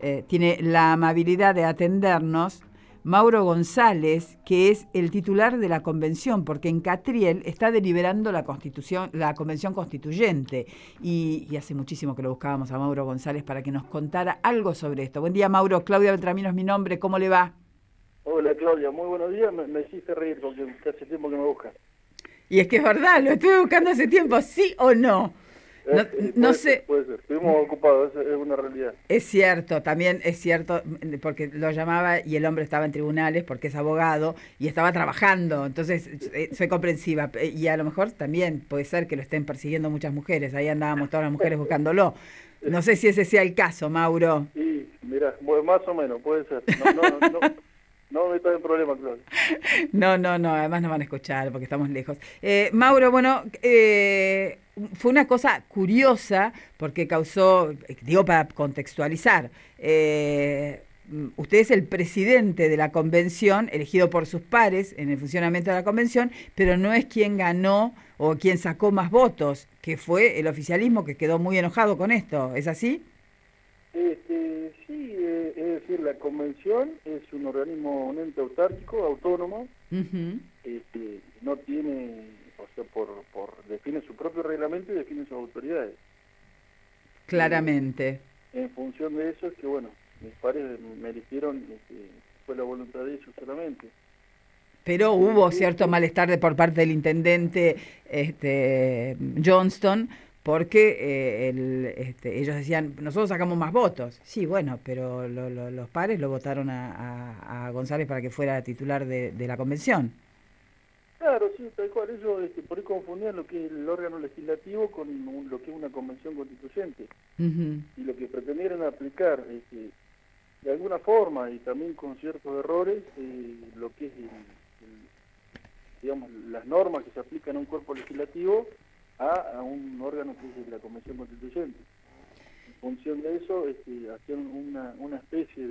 tiene la amabilidad de atendernos Mauro González, que es el titular de la convención, porque en Catriel está deliberando la convención constituyente, y hace muchísimo que lo buscábamos a Mauro González para que nos contara algo sobre esto. Buen día, Mauro. Claudia Beltramino es mi nombre. ¿Cómo le va? Hola Claudia, muy buenos días. Me hiciste reír porque hace tiempo que me buscas. Y es que es verdad, lo estuve buscando hace tiempo, ¿sí o no? No, no sé. Puede ser. Estuvimos ocupados, es una realidad. Es cierto, también es cierto, porque lo llamaba y el hombre estaba en tribunales porque es abogado y estaba trabajando, entonces soy comprensiva. Y a lo mejor también puede ser que lo estén persiguiendo muchas mujeres, ahí andábamos todas las mujeres buscándolo. No sé si ese sea el caso, Mauro. Sí, mira, más o menos, puede ser. No me estás en problema, Claudia. No, además no van a escuchar porque estamos lejos. Mauro, bueno, fue una cosa curiosa porque causó, digo para contextualizar, usted es el presidente de la convención, elegido por sus pares en el funcionamiento de la convención, pero no es quien ganó o quien sacó más votos, que fue el oficialismo, que quedó muy enojado con esto. ¿Es así? Sí, es decir, la convención es un organismo, un ente autárquico, autónomo, Uh-huh. no tiene, o sea, define su propio reglamento y define sus autoridades. Claramente. En función de eso es que, bueno, mis pares me eligieron, fue la voluntad de ellos solamente. Pero hubo cierto malestar por parte del intendente Johnston, porque ellos decían, nosotros sacamos más votos. Sí, bueno, pero los pares lo votaron a González para que fuera titular de la convención. Claro, sí, tal cual. Ellos por ahí confundían lo que es el órgano legislativo con lo que es una convención constituyente. Uh-huh. Y lo que pretendieron aplicar, de alguna forma y también con ciertos errores, lo que es digamos, las normas que se aplican a un cuerpo legislativo a un órgano que es la Convención Constituyente. En función de eso, hacían una especie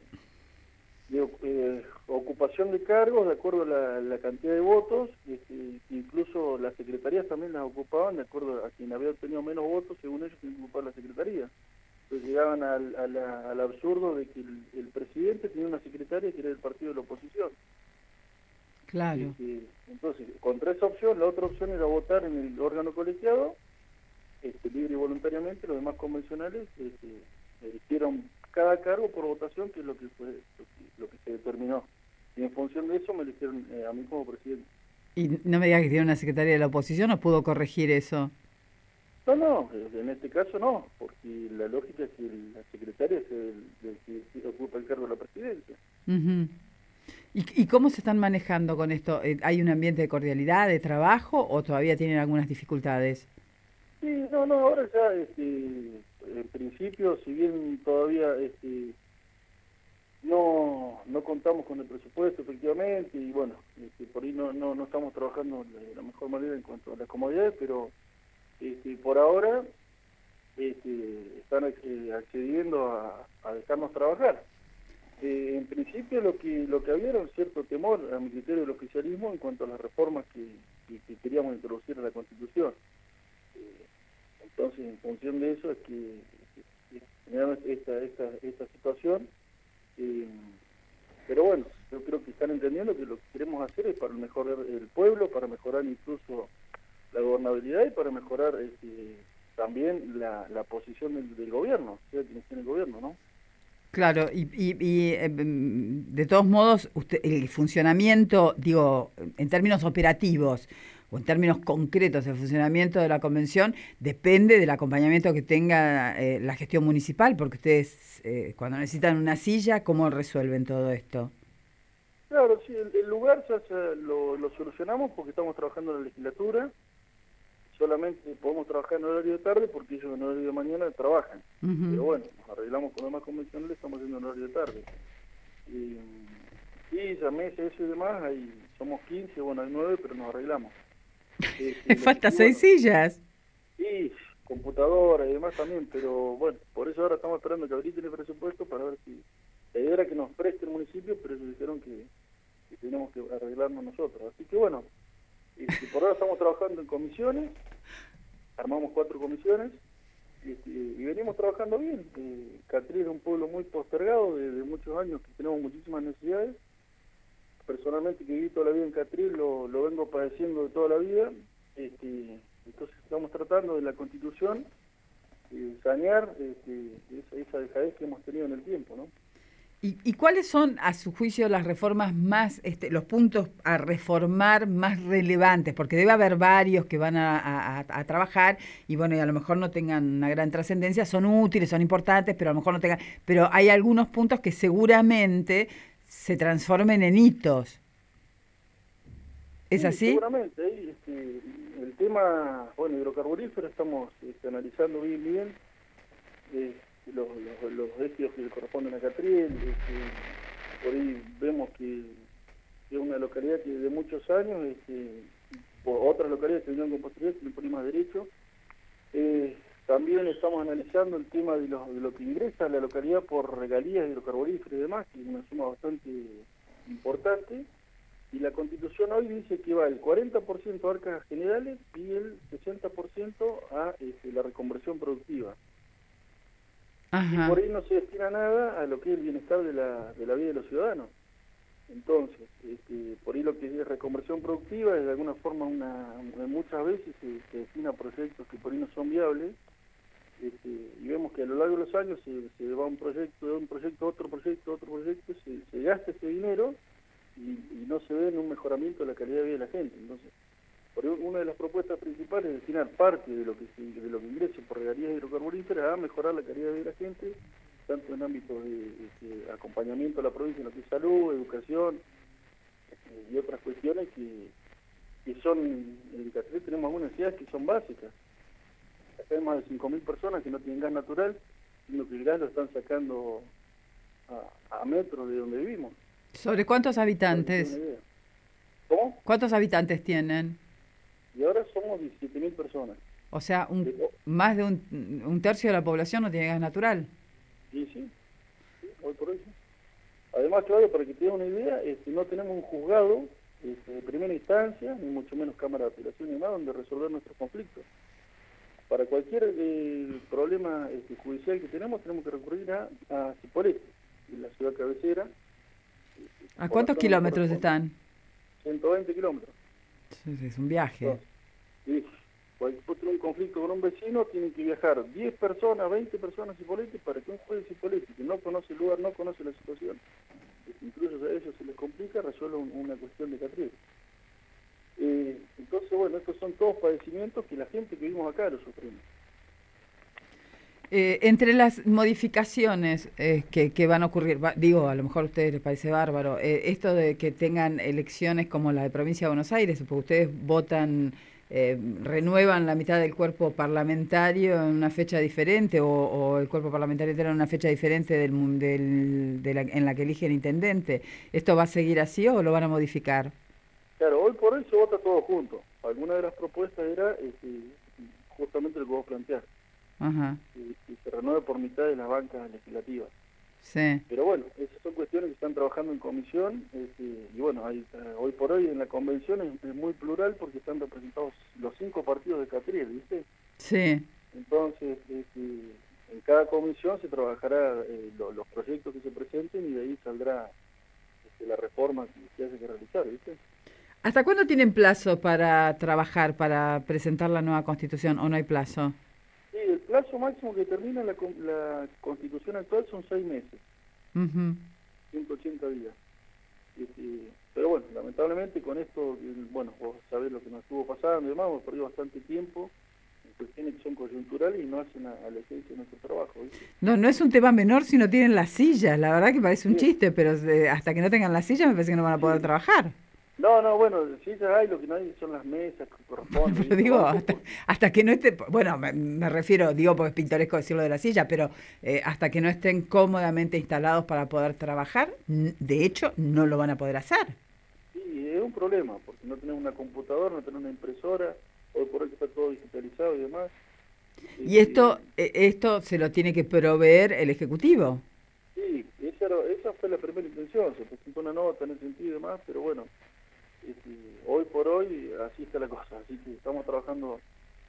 de ocupación de cargos de acuerdo a la cantidad de votos, incluso las secretarías también las ocupaban de acuerdo a quien había obtenido menos votos, según ellos, quien ocupaba la secretaría. Entonces llegaban al absurdo de que el presidente tenía una secretaria que era del partido de la oposición. Claro. Entonces, contra esa opción, la otra opción era votar en el órgano colegiado, libre y voluntariamente. Los demás convencionales eligieron cada cargo por votación, que es lo que se determinó. Y en función de eso me eligieron a mí como presidente. Y no me diga que tiene una secretaria de la oposición, ¿no pudo corregir eso? No, en este caso no, porque la lógica es que la secretaria es el que ocupa el cargo de la presidencia. Uh-huh. ¿Y cómo se están manejando con esto? ¿Hay un ambiente de cordialidad, de trabajo, o todavía tienen algunas dificultades? Sí, ahora ya, en principio, si bien todavía no contamos con el presupuesto, efectivamente, y bueno, por ahí no estamos trabajando de la mejor manera en cuanto a las comodidades, pero por ahora están accediendo a dejarnos trabajar. En principio lo que había era un cierto temor a mi criterio del oficialismo en cuanto a las reformas que queríamos introducir en la Constitución. Entonces, en función de eso es que generaron esta situación. Pero bueno, yo creo que están entendiendo que lo que queremos hacer es para mejorar el pueblo, para mejorar incluso la gobernabilidad y para mejorar también la posición del gobierno, sea quien esté en el gobierno, ¿no? Claro, de todos modos, el funcionamiento, digo, en términos operativos o en términos concretos, el funcionamiento de la convención depende del acompañamiento que tenga la gestión municipal, porque ustedes, cuando necesitan una silla, ¿cómo resuelven todo esto? Claro, sí, el lugar ya lo solucionamos porque estamos trabajando en la legislatura. Solamente podemos trabajar en horario de tarde porque ellos en horario de mañana trabajan. Uh-huh. Pero bueno, nos arreglamos con los demás convencionales, estamos haciendo en horario de tarde. Y ya meses, eso y demás, ahí somos 15, bueno, hay 9, pero nos arreglamos. Falta 6 sillas. Y computadora y demás también, pero bueno, por eso ahora estamos esperando que habiliten el presupuesto para ver si... La idea era que nos preste el municipio, pero ellos dijeron que tenemos que arreglarnos nosotros. Así que bueno, por ahora estamos trabajando en comisiones, armamos 4 comisiones, Y venimos trabajando bien. Catriel es un pueblo muy postergado, de muchos años que tenemos muchísimas necesidades. Personalmente, que viví toda la vida en Catriel, lo vengo padeciendo de toda la vida. Entonces estamos tratando de la Constitución sanear esa dejadez que hemos tenido en el tiempo, ¿no? ¿Y cuáles son, a su juicio, las reformas más, los puntos a reformar más relevantes? Porque debe haber varios que van a trabajar y bueno, y a lo mejor no tengan una gran trascendencia, son útiles, son importantes, pero a lo mejor no tengan... Pero hay algunos puntos que seguramente se transformen en hitos. ¿Es Sí, así? seguramente. El tema, bueno, hidrocarburífero estamos analizando bien los ejidos que le corresponden a Catriel. Por ahí vemos que es una localidad que de muchos años, por otras localidades que vinieron con posterioridad, tienen por ahí más derecho. También estamos analizando el tema de lo que ingresa a la localidad por regalías hidrocarburíferas y demás, que es una suma bastante importante. Y la Constitución hoy dice que va el 40% a arcas generales y el 60% a la reconversión productiva. Ajá. Y por ahí no se destina nada a lo que es el bienestar de la vida de los ciudadanos. Entonces, por ahí lo que es reconversión productiva es de alguna forma muchas veces se destina a proyectos que por ahí no son viables, y vemos que a lo largo de los años se va un proyecto, otro proyecto, se gasta ese dinero y no se ve en un mejoramiento de la calidad de vida de la gente. Entonces, por ahí una de las propuestas principales es destinar parte de lo que ingrese por regalías hidrocarburíferas a mejorar la calidad de vida de la gente, tanto en ámbitos de acompañamiento a la provincia en lo que es salud, educación y otras cuestiones que son, en Catriel tenemos algunas necesidades que son básicas. Acá hay más de 5.000 personas que no tienen gas natural, sino que el gas lo están sacando a metros de donde vivimos. ¿Sobre cuántos habitantes? ¿Cómo? ¿Cuántos habitantes tienen? Y ahora somos 17.000 personas. O sea, más de un tercio de la población no tiene gas natural. Y sí, hoy por hoy sí. Además, Claudio, para que te dé una idea, no tenemos un juzgado de primera instancia, ni mucho menos cámara de apelación ni nada, donde resolver nuestros conflictos. Para cualquier problema judicial que tenemos que recurrir a Cipolletti, en la ciudad cabecera. ¿A cuántos kilómetros están? 120 kilómetros. Es un viaje. Entonces, cuando tiene un conflicto con un vecino, tienen que viajar 10 personas, 20 personas a Cipolletti para que un juez de Cipolletti, que no conoce el lugar, no conoce la situación, incluso a ellos se les complica, resuelve una cuestión de Catriel. Entonces, bueno, estos son todos padecimientos que la gente que vivimos acá lo sufrimos. Entre las modificaciones que van a ocurrir, digo, a lo mejor a ustedes les parece bárbaro, esto de que tengan elecciones como la de Provincia de Buenos Aires, porque ustedes votan, renuevan la mitad del cuerpo parlamentario en una fecha diferente, o el cuerpo parlamentario tiene una fecha diferente en la que eligen intendente. ¿Esto va a seguir así o lo van a modificar? Claro, hoy por hoy se vota todo junto. Alguna de las propuestas era justamente lo que vos planteás. Ajá. Y se renueve por mitad de las bancas legislativas. Sí. Pero bueno, esas son cuestiones que están trabajando en comisión, y bueno, hoy por hoy en la convención es muy plural porque están representados los 5 partidos de Catriel, ¿viste? Sí. Entonces, en cada comisión se trabajará los proyectos que se presenten y de ahí saldrá la reforma que haya que realizar, ¿viste? ¿Hasta cuándo tienen plazo para trabajar, para presentar la nueva Constitución, o no hay plazo? Sí, el plazo máximo que termina la Constitución actual son 6 meses, 180 días. Pero bueno, lamentablemente con esto, bueno, vos sabés lo que nos estuvo pasando y demás, hemos perdido bastante tiempo en cuestiones que son coyunturales y no hacen a la esencia de nuestro trabajo, ¿viste? No es un tema menor si no tienen las sillas, la verdad que parece un chiste, pero hasta que no tengan las sillas me parece que no van a poder trabajar. No, bueno, sí ya hay, lo que no hay son las mesas que corresponden. Pero digo, hasta que no esté, bueno, me refiero, digo porque es pintoresco decirlo de la silla, pero hasta que no estén cómodamente instalados para poder trabajar, de hecho, no lo van a poder hacer. Sí, es un problema, porque no tenés una computadora, no tenés una impresora, hoy por hoy que está todo digitalizado y demás. Y esto se lo tiene que proveer el Ejecutivo. Sí, esa fue la primera intención, se presentó una nota en ese sentido y demás, pero bueno, hoy por hoy así está la cosa, así que estamos trabajando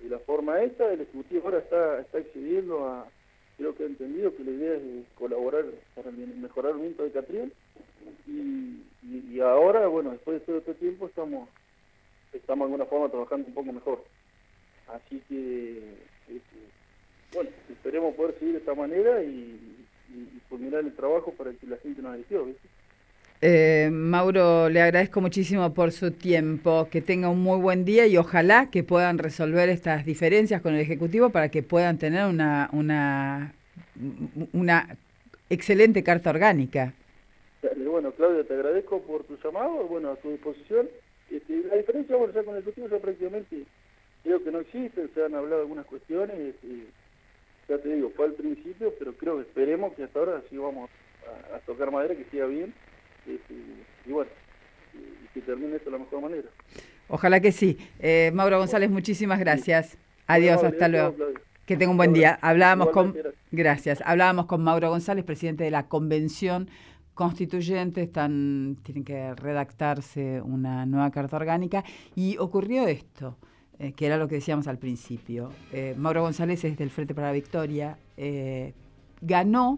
de la forma esta. El Ejecutivo ahora está accediendo a, creo que ha entendido que la idea es colaborar para el mejoramiento de Catriel, y ahora, bueno, después de todo este tiempo estamos de alguna forma trabajando un poco mejor. Así que, bueno, esperemos poder seguir de esta manera y culminar el trabajo para que la gente nos eligió, ¿viste? Mauro, le agradezco muchísimo por su tiempo, que tenga un muy buen día y ojalá que puedan resolver estas diferencias con el Ejecutivo para que puedan tener una excelente carta orgánica. Bueno, Claudia, te agradezco por tu llamado, bueno, a tu disposición. La diferencia, bueno, ya con el Ejecutivo ya prácticamente creo que no existe, se han hablado algunas cuestiones, ya te digo, fue al principio, pero creo que esperemos que hasta ahora sí vamos a tocar madera, que siga bien. Y bueno, y que termine esto de la mejor manera. Ojalá que sí. Mauro González, muchísimas gracias. Adiós, hasta luego. Que tenga un buen día. Hablábamos con Mauro González, presidente de la Convención Constituyente. Tienen que redactarse una nueva carta orgánica y ocurrió esto, que era lo que decíamos al principio. Mauro González es del Frente para la Victoria, ganó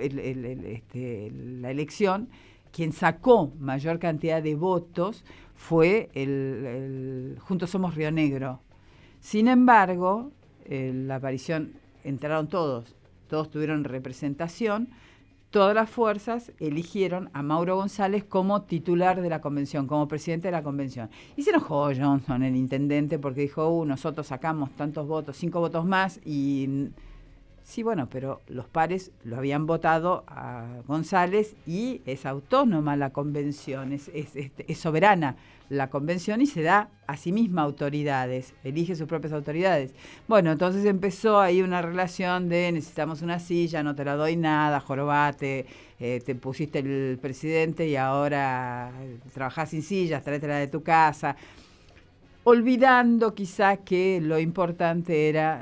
la elección. Quien sacó mayor cantidad de votos fue el Juntos Somos Río Negro. Sin embargo, la aparición, entraron todos tuvieron representación, todas las fuerzas eligieron a Mauro González como titular de la convención, como presidente de la convención. Y se enojó Johnson, el intendente, porque dijo, nosotros sacamos tantos votos, 5 votos más, y... Sí, bueno, pero los pares lo habían votado a González y es autónoma la convención, es soberana la convención y se da a sí misma autoridades, elige sus propias autoridades. Bueno, entonces empezó ahí una relación de necesitamos una silla, no te la doy nada, jorobate, te pusiste el presidente y ahora trabajás sin sillas, tráetela de tu casa. Olvidando quizá que lo importante era...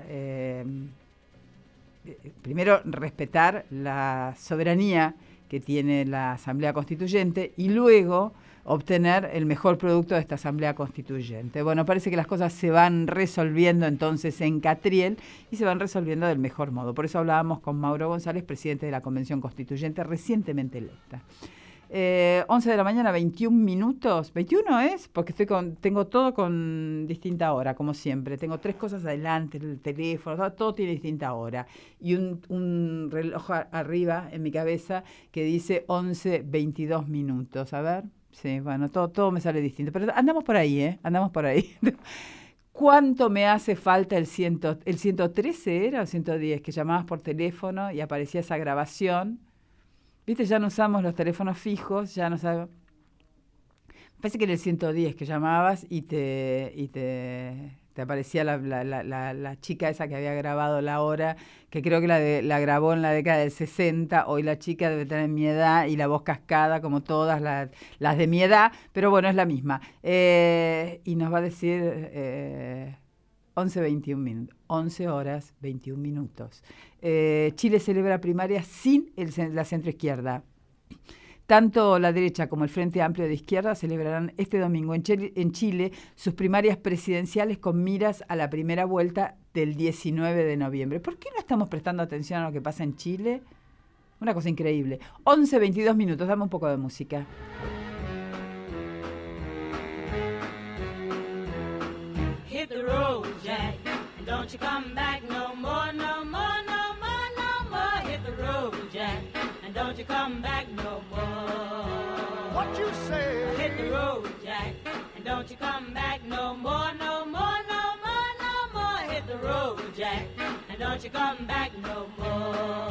primero, respetar la soberanía que tiene la Asamblea Constituyente y luego obtener el mejor producto de esta Asamblea Constituyente. Bueno, parece que las cosas se van resolviendo entonces en Catriel y se van resolviendo del mejor modo. Por eso hablábamos con Mauro González, presidente de la Convención Constituyente recientemente electa. 11 de la mañana, 21 minutos. ¿21 es? Porque tengo todo con distinta hora, como siempre. Tengo 3 cosas adelante, el teléfono, todo tiene distinta hora. Y un reloj arriba en mi cabeza que dice 11, 22 minutos. A ver, sí, bueno, todo me sale distinto. Pero andamos por ahí, andamos por ahí. ¿Cuánto me hace falta el 113 era o 110? Que llamabas por teléfono y aparecía esa grabación. Viste, ya no usamos los teléfonos fijos, ya no sabemos. Parece que era el 110 que llamabas y te aparecía la chica esa que había grabado la hora, que creo que la grabó en la década del 60. Hoy la chica debe tener mi edad y la voz cascada como todas las de mi edad, pero bueno, es la misma. Y nos va a decir 11 horas, 21 minutos. Chile celebra primarias sin la centroizquierda. Tanto la derecha como el Frente Amplio de Izquierda celebrarán este domingo en Chile sus primarias presidenciales con miras a la primera vuelta del 19 de noviembre. ¿Por qué no estamos prestando atención a lo que pasa en Chile? Una cosa increíble. 11, 22 minutos, dame un poco de música. Hit the road, Jack, and don't you come back no more, no more, no more, no more. Hit the road, Jack, and don't you come back no more. What you say? Hit the road, Jack, and don't you come back no more, no more, no more, no more. Hit the road, Jack, and don't you come back no more.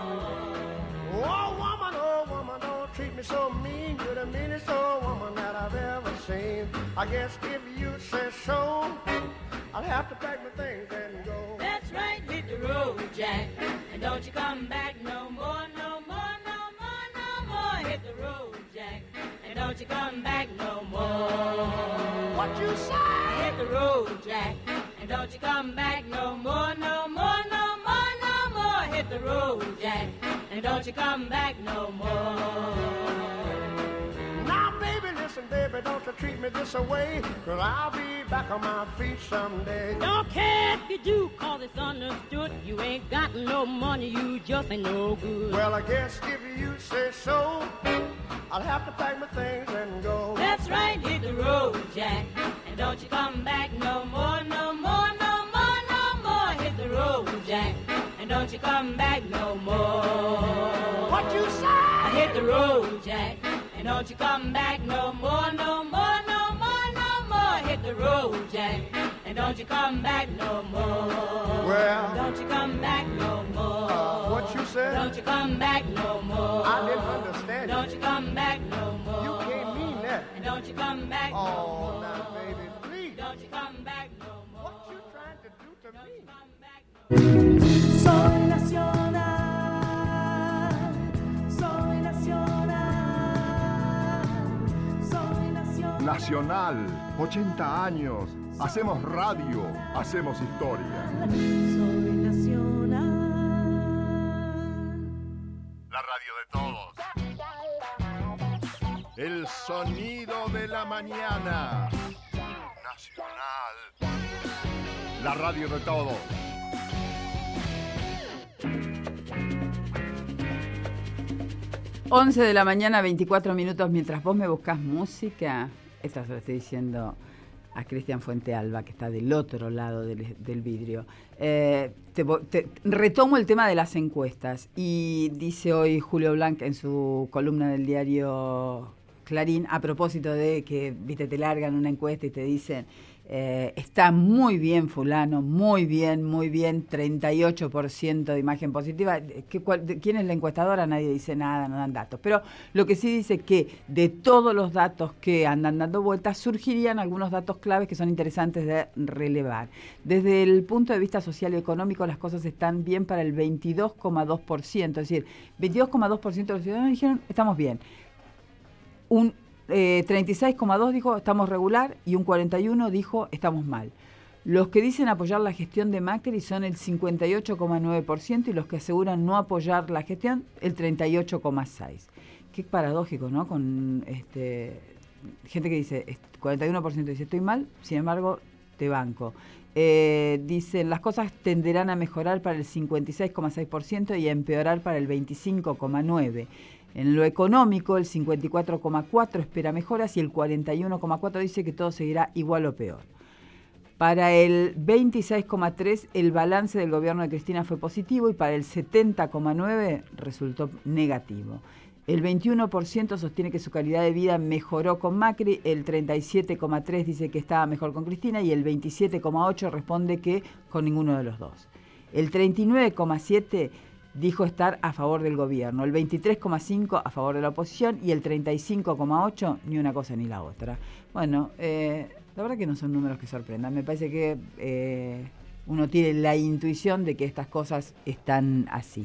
Oh woman, don't treat me so mean. You're the meanest old woman that I've ever seen. I guess if you say so, I'll have to pack my things and go. That's right, hit the road, Jack, and don't you come back no more, no more, no more, no more. Hit the road, Jack, and don't you come back no more. What you say? Hit the road, Jack, and don't you come back no more, no more, no more, no more. Hit the road, Jack, and don't you come back no more. Now baby, listen, baby, don't you treat me this away, 'cause I'll be back on my feet someday. Don't care if you do, 'cause it's understood. You ain't got no money, you just ain't no good. Well, I guess if you say so, I'll have to pack my things and go. That's right, hit the road, Jack, and don't you come back no more, no more, no more, no more. Hit the road, Jack, and don't you come back no more. What you say? Hit the road, Jack, and don't you come back no more, no more, no more, no more. Hit the road, Jack, and don't you come back no more. Well, Don't you come back no more. What you said? Don't you come back no more. I didn't understand Don't you. you come back no more. You can't mean that. And don't you come back no Oh, more. now, baby, please. Don't you come back no more. What you trying to do to Don't me? you come back no more. Soy nacional, soy nacional, soy nacional. Nacional, 80 años. Hacemos radio, hacemos historia. Soy nacional. La radio de todos. El sonido de la mañana. Nacional. La radio de todos. Once de la mañana, 24 minutos, mientras vos me buscas música. Esta se lo estoy diciendo a Cristian Fuentealba, que está del otro lado del vidrio. Retomo el tema de las encuestas. Y dice hoy Julio Blanc en su columna del diario Clarín, a propósito de que, viste, te largan una encuesta y te dicen, está muy bien fulano, muy bien, 38% de imagen positiva. ¿Quién es la encuestadora? Nadie dice nada, no dan datos. Pero lo que sí dice que de todos los datos que andan dando vueltas, surgirían algunos datos claves que son interesantes de relevar. Desde el punto de vista social y económico, las cosas están bien para el 22,2%. Es decir, 22,2% de los ciudadanos dijeron, estamos bien. Un 36,2 dijo estamos regular y un 41 dijo estamos mal. Los que dicen apoyar la gestión de Macri son el 58,9% y los que aseguran no apoyar la gestión el 38,6%. Qué paradójico, ¿no? Con gente que dice 41% dice estoy mal, sin embargo te banco. Dicen las cosas tenderán a mejorar para el 56,6% y a empeorar para el 25,9%. En lo económico, el 54,4% espera mejoras y el 41,4% dice que todo seguirá igual o peor. Para el 26,3% el balance del gobierno de Cristina fue positivo y para el 70,9% resultó negativo. El 21% sostiene que su calidad de vida mejoró con Macri, el 37,3% dice que estaba mejor con Cristina y el 27,8% responde que con ninguno de los dos. El 39,7% dijo estar a favor del gobierno, el 23,5% a favor de la oposición y el 35,8% ni una cosa ni la otra. Bueno, la verdad que no son números que sorprendan. Me parece que uno tiene la intuición de que estas cosas están así.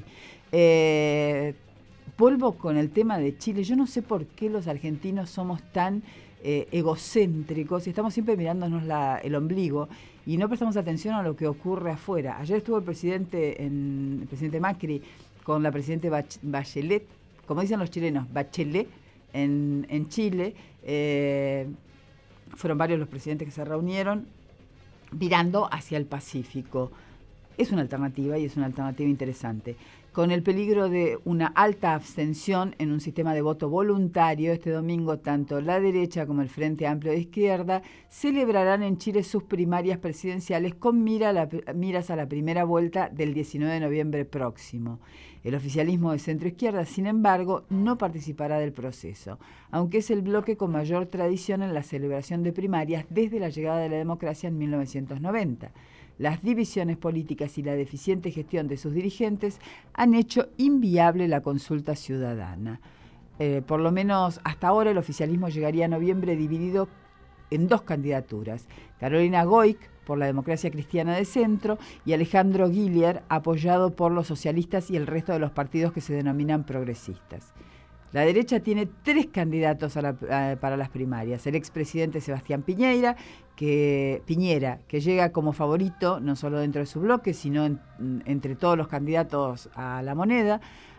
Vuelvo con el tema de Chile. Yo no sé por qué los argentinos somos tan egocéntricos y estamos siempre mirándonos el ombligo y no prestamos atención a lo que ocurre afuera. Ayer estuvo el presidente Macri con la presidenta Bachelet, como dicen los chilenos, Bachelet, en Chile. Fueron varios los presidentes que se reunieron mirando hacia el Pacífico. Es una alternativa y es una alternativa interesante. Con el peligro de una alta abstención en un sistema de voto voluntario, este domingo tanto la derecha como el Frente Amplio de Izquierda celebrarán en Chile sus primarias presidenciales con miras a la primera vuelta del 19 de noviembre próximo. El oficialismo de centro-izquierda, sin embargo, no participará del proceso, aunque es el bloque con mayor tradición en la celebración de primarias desde la llegada de la democracia en 1990. Las divisiones políticas y la deficiente gestión de sus dirigentes han hecho inviable la consulta ciudadana. Por lo menos hasta ahora el oficialismo llegaría a noviembre dividido en dos candidaturas. Carolina Goic, por la Democracia Cristiana de Centro, y Alejandro Guillier, apoyado por los socialistas y el resto de los partidos que se denominan progresistas. La derecha tiene 3 candidatos para las primarias. El expresidente Sebastián Piñera, que llega como favorito, no solo dentro de su bloque, sino entre todos los candidatos a la moneda.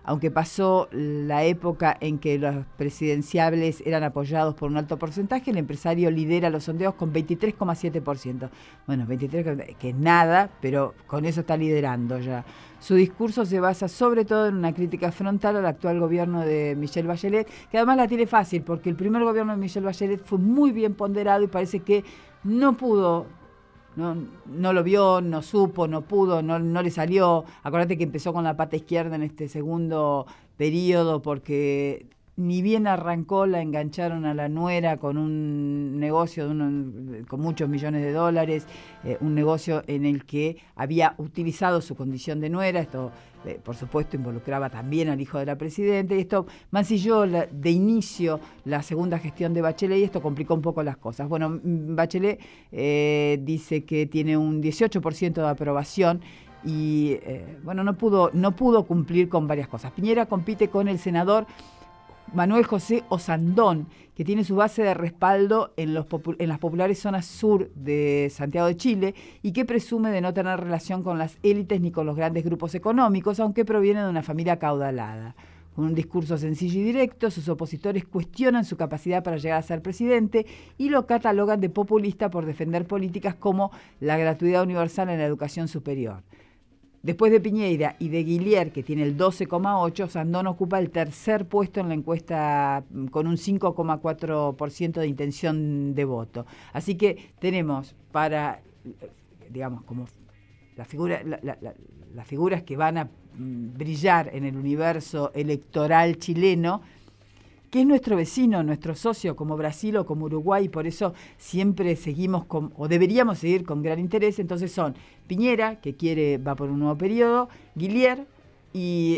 aunque pasó la época en que los presidenciables eran apoyados por un alto porcentaje, el empresario lidera los sondeos con 23,7%. Bueno, 23, que es nada, pero con eso está liderando ya. Su discurso se basa sobre todo en una crítica frontal al actual gobierno de Michelle Bachelet, que además la tiene fácil, porque el primer gobierno de Michelle Bachelet fue muy bien ponderado y parece que no pudo... No lo vio, no supo, no pudo, no le salió. Acuérdate que empezó con la pata izquierda en este segundo periodo porque ni bien arrancó la engancharon a la nuera con un negocio con muchos millones de dólares, un negocio en el que había utilizado su condición de nuera. Esto, por supuesto, involucraba también al hijo de la presidenta y esto mancilló de inicio la segunda gestión de Bachelet y esto complicó un poco las cosas. Bueno, Bachelet dice que tiene un 18% de aprobación y no pudo cumplir con varias cosas. Piñera compite con el senador Manuel José Osandón, que tiene su base de respaldo en las populares zonas sur de Santiago de Chile y que presume de no tener relación con las élites ni con los grandes grupos económicos, aunque proviene de una familia acaudalada. Con un discurso sencillo y directo, sus opositores cuestionan su capacidad para llegar a ser presidente y lo catalogan de populista por defender políticas como la gratuidad universal en la educación superior. Después de Piñera y de Guillier, que tiene el 12,8%, Sandón ocupa el tercer puesto en la encuesta con un 5,4% de intención de voto. Así que tenemos para, digamos, como las figuras que van a brillar en el universo electoral chileno, que es nuestro vecino, nuestro socio, como Brasil o como Uruguay, y por eso siempre seguimos o deberíamos seguir con gran interés. Entonces son Piñera, que va por un nuevo periodo, Guillier y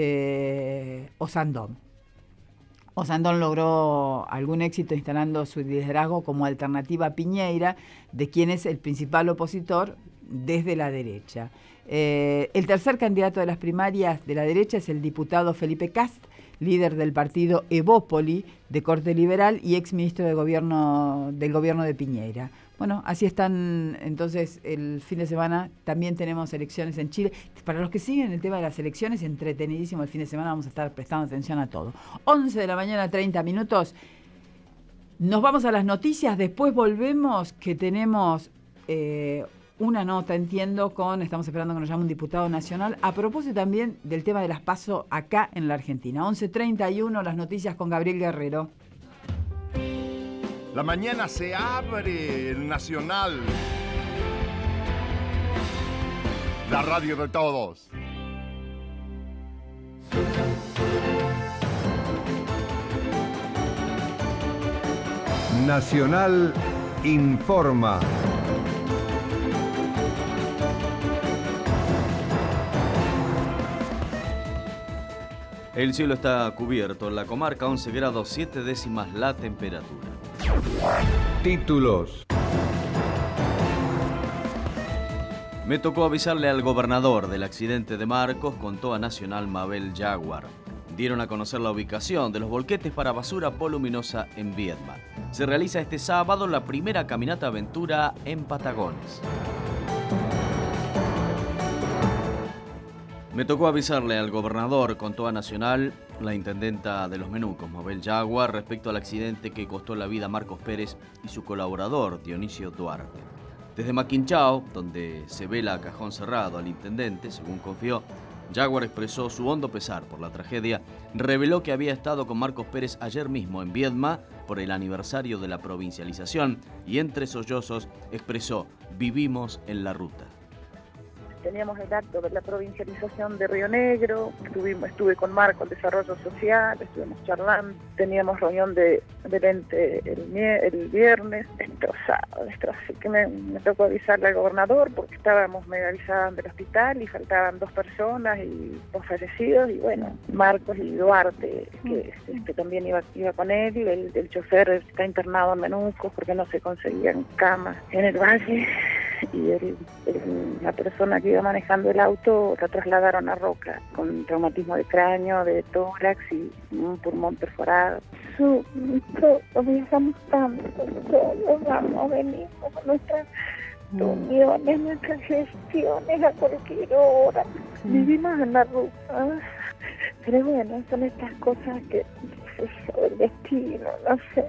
Osandón. Osandón logró algún éxito instalando su liderazgo como alternativa a Piñera, de quien es el principal opositor desde la derecha. El tercer candidato de las primarias de la derecha es el diputado Felipe Kast, líder del partido Evópoli, de corte liberal y exministro del gobierno de Piñera. Bueno, así están. Entonces, el fin de semana también tenemos elecciones en Chile. Para los que siguen el tema de las elecciones, entretenidísimo el fin de semana, vamos a estar prestando atención a todo. 11 de la mañana, 30 minutos. Nos vamos a las noticias, después volvemos, que tenemos una nota, estamos esperando que nos llame un diputado nacional, a propósito también del tema de las PASO acá en la Argentina. 11:31, las noticias con Gabriel Guerrero. La mañana se abre el Nacional. La radio de todos. Nacional informa. El cielo está cubierto. En la comarca 11 grados 7 décimas la temperatura. Títulos. Me tocó avisarle al gobernador del accidente de Marcos, contó a Nacional Mabel Jaguar. Dieron a conocer la ubicación de los volquetes para basura voluminosa en Viedma. Se realiza este sábado la primera caminata aventura en Patagones. Me tocó avisarle al gobernador, contó a Nacional la intendenta de Los Menucos, Mabel Jaguar, respecto al accidente que costó la vida a Marcos Pérez y su colaborador, Dionisio Duarte. Desde Maquinchao, donde se vela a cajón cerrado al intendente, según confió, Jaguar expresó su hondo pesar por la tragedia, reveló que había estado con Marcos Pérez ayer mismo en Viedma por el aniversario de la provincialización y entre sollozos expresó: vivimos en la ruta. Teníamos el acto de la provincialización de Río Negro, estuve con Marco en Desarrollo Social, estuvimos charlando, teníamos reunión del ente el viernes, destrozado, así que me tocó avisarle al gobernador porque estábamos mega avisados del hospital y faltaban 2 personas y 2 fallecidos, y bueno, Marcos y Duarte, que también iba con él, el chofer está internado en Menucos porque no se conseguían camas en el valle, y la persona que iba manejando el auto la trasladaron a Roca con traumatismo de cráneo, de tórax y un pulmón perforado. Viajamos tanto, todos vamos, venimos con nuestras reuniones, nuestras gestiones a cualquier hora. Vivimos en la ruta. Pero bueno, son estas cosas que el destino, no sé.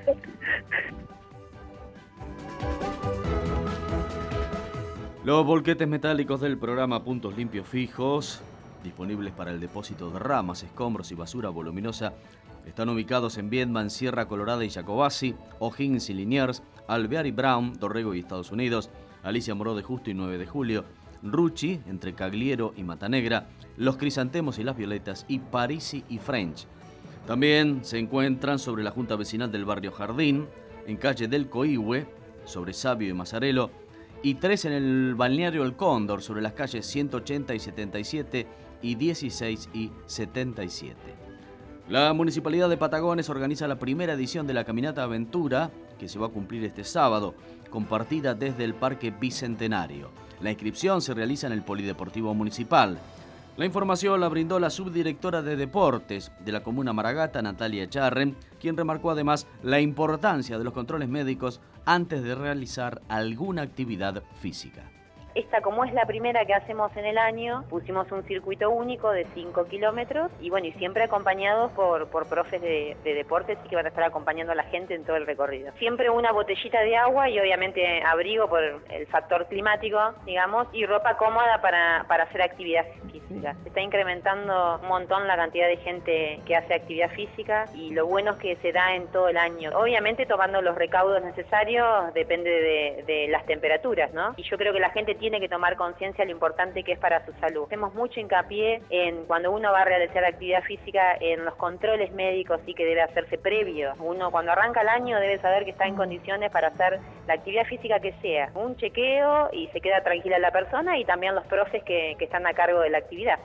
Los volquetes metálicos del programa Puntos Limpios Fijos, disponibles para el depósito de ramas, escombros y basura voluminosa, están ubicados en Viedma, Sierra Colorada y Jacobasi, O'Higgins y Liniers, Alvear y Brown, Dorrego y Estados Unidos, Alicia Moró de Justo y 9 de Julio, Ruchi, entre Cagliero y Matanegra, Los Crisantemos y Las Violetas y Parisi y French. También se encuentran sobre la Junta Vecinal del Barrio Jardín, en calle del Coihue, sobre Sabio y Mazarelo, y 3 en el balneario El Cóndor, sobre las calles 180 y 77 y 16 y 77. La Municipalidad de Patagones organiza la primera edición de la Caminata Aventura, que se va a cumplir este sábado, compartida desde el Parque Bicentenario. La inscripción se realiza en el Polideportivo Municipal. La información la brindó la subdirectora de Deportes de la Comuna Maragata, Natalia Charren, quien remarcó además la importancia de los controles médicos antes de realizar alguna actividad física. Esta, como es la primera que hacemos en el año, pusimos un circuito único de 5 kilómetros y bueno, y siempre acompañados por profes de deportes y que van a estar acompañando a la gente en todo el recorrido. Siempre una botellita de agua y obviamente abrigo por el factor climático, digamos, y ropa cómoda para hacer actividad física. Se está incrementando un montón la cantidad de gente que hace actividad física y lo bueno es que se da en todo el año. Obviamente tomando los recaudos necesarios, depende de las temperaturas, ¿no? Y yo creo que la gente tiene que tomar conciencia de lo importante que es para su salud. Hacemos mucho hincapié en cuando uno va a realizar actividad física, en los controles médicos sí que debe hacerse previo. Uno cuando arranca el año debe saber que está en condiciones para hacer la actividad física que sea. Un chequeo y se queda tranquila la persona y también los profes que están a cargo de la actividad.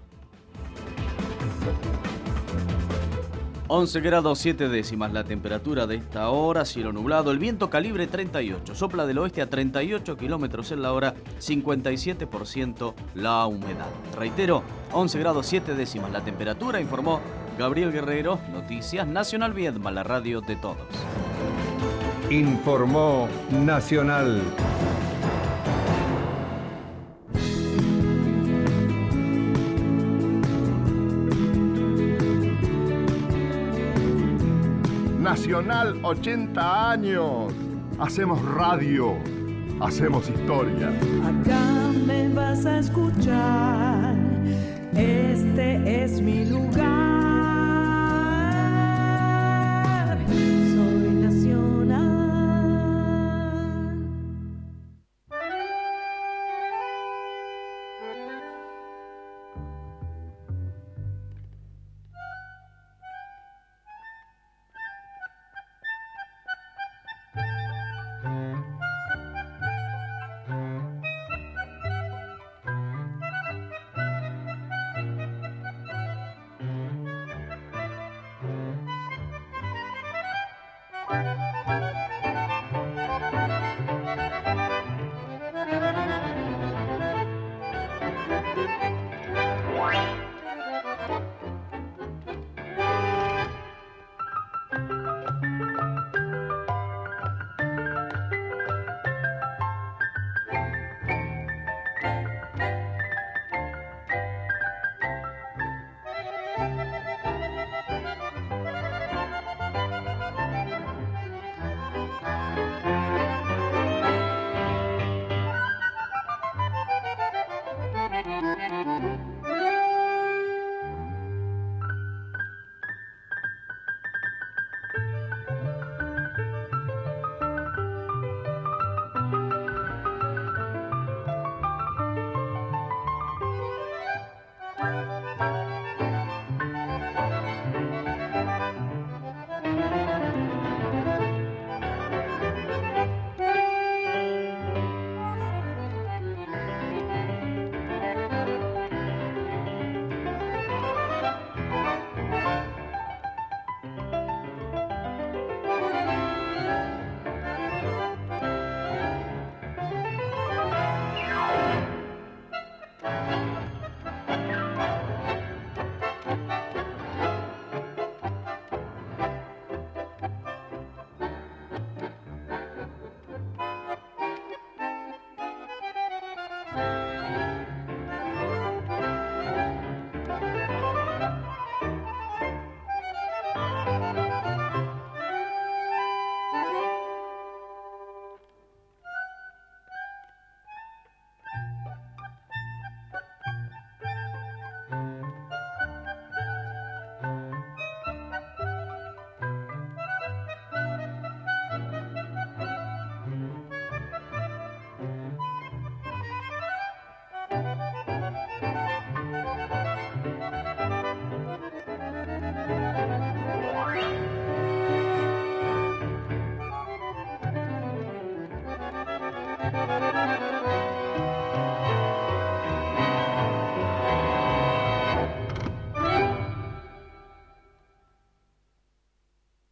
11 grados 7 décimas la temperatura de esta hora, cielo nublado, el viento calibre 38, sopla del oeste a 38 kilómetros en la hora, 57% la humedad. Reitero, 11 grados 7 décimas la temperatura, informó Gabriel Guerrero, Noticias Nacional Viedma, la radio de todos. Informó Nacional. Nacional 80 años. Hacemos radio, hacemos historia. Acá me vas a escuchar, este es mi lugar. Soy nacional.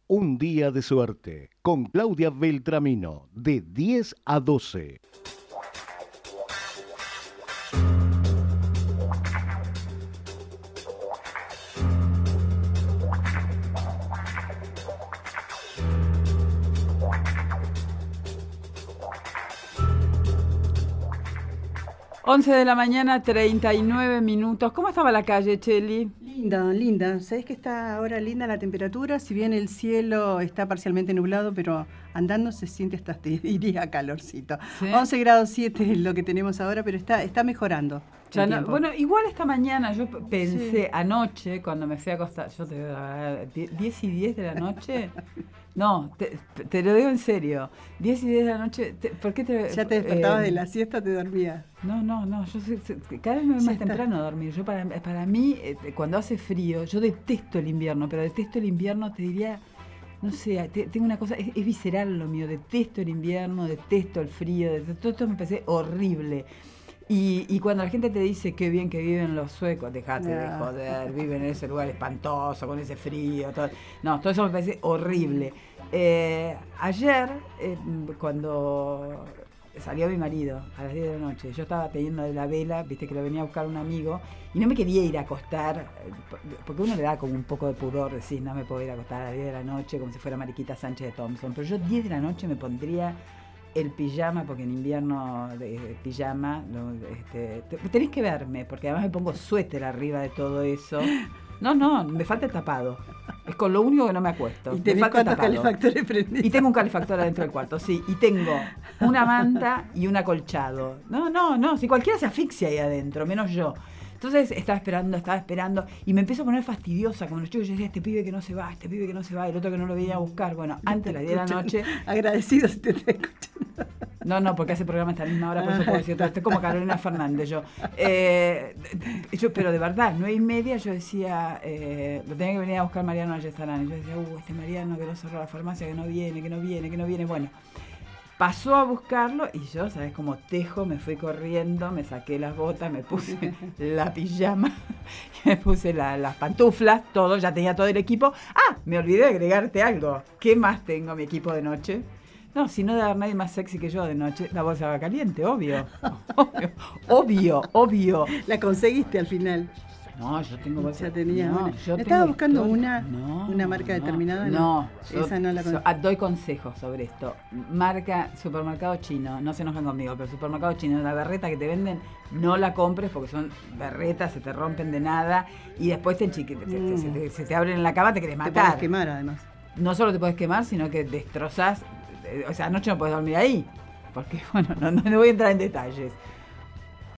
Un día de suerte con Claudia Beltramino de 10 a 12. Once de la mañana, 39 minutos. ¿Cómo estaba la calle, Cheli? Linda, linda. ¿Sabés que está ahora linda la temperatura? Si bien el cielo está parcialmente nublado, pero andando se siente hasta, te diría, calorcito. ¿Sí? 11 grados 7 es lo que tenemos ahora, pero está mejorando. Ya no, bueno, igual esta mañana yo pensé, anoche, cuando me fui a acostar, yo te digo, 10 y 10 de la noche... No, te lo digo en serio. 10 y 10 de la noche, ¿por qué te...? ¿Ya te despertabas de la siesta, te dormías? No, yo cada vez me voy más temprano a dormir. Yo para mí, cuando hace frío, yo detesto el invierno, pero detesto el invierno, te diría, no sé, tengo una cosa, es visceral lo mío, detesto el invierno, detesto el frío, todo esto me parece horrible. Y cuando la gente te dice qué bien que viven los suecos, dejate de joder, viven en ese lugar espantoso, con ese frío, todo. No, todo eso me parece horrible. Ayer, cuando salió mi marido a las 10 de la noche, yo estaba teniendo la vela, viste que lo venía a buscar un amigo, y no me quería ir a acostar, porque uno le da como un poco de pudor, decís, no me puedo ir a acostar a las 10 de la noche, como si fuera Mariquita Sánchez de Thompson, pero yo 10 de la noche me pondría el pijama, porque en invierno pijama, tenés que verme, porque además me pongo suéter arriba de todo eso. No, me falta el tapado. Es con lo único que no me acuesto. ¿Y tenés cuántos calefactores prendidos? Y tengo un calefactor adentro del cuarto, sí. Y tengo una manta y un acolchado. No, si cualquiera se asfixia ahí adentro, menos yo. Entonces estaba esperando, y me empiezo a poner fastidiosa, como los chicos. Yo decía, este pibe que no se va, el otro que no lo venía a buscar. Bueno, antes de las 10 de la noche... Agradecido si te estoy escuchando. No, porque hace programa a esta misma hora, por eso puedo decir todo. Estoy como Carolina Fernández, yo. Pero de verdad, 9:30 yo decía, lo tenía que venir a buscar Mariano Ayestarán. Y yo decía, este Mariano que no cerró la farmacia, que no viene. Bueno, pasó a buscarlo y yo, ¿sabes? Como tejo, me fui corriendo, me saqué las botas, me puse la pijama, me puse las pantuflas, todo, ya tenía todo el equipo. Me olvidé de agregarte algo. ¿Qué más tengo mi equipo de noche? No, si no debe haber nadie más sexy que yo de noche, la bolsa va caliente, obvio. Obvio. ¿La conseguiste al final? No, yo tengo bolsa. Ya tenía una. ¿Estaba buscando una marca determinada? No, esa no la conozco. Doy consejos sobre esto. Marca supermercado chino, no se enojan conmigo, pero supermercado chino, la berreta que te venden, no la compres porque son berretas, se te rompen de nada y después se te abren en la cama, te querés matar. Te puedes quemar además. No solo te puedes quemar, sino que destrozás. O sea, anoche no puedes dormir ahí, porque, bueno, no voy a entrar en detalles.